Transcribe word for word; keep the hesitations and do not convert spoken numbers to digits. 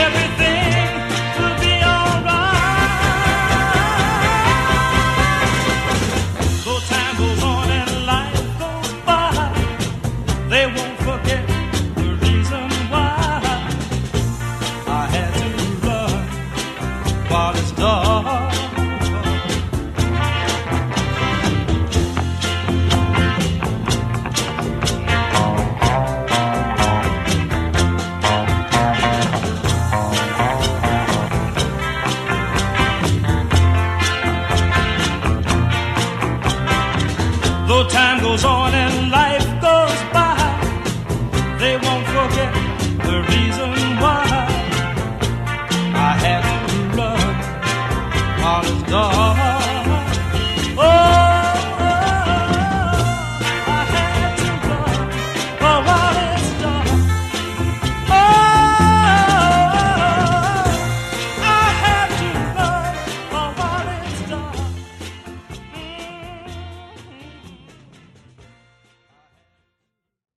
everything will be alright. Though time goes on and life goes by, they won't forget the reason why I had to run while it's dark. Though time goes on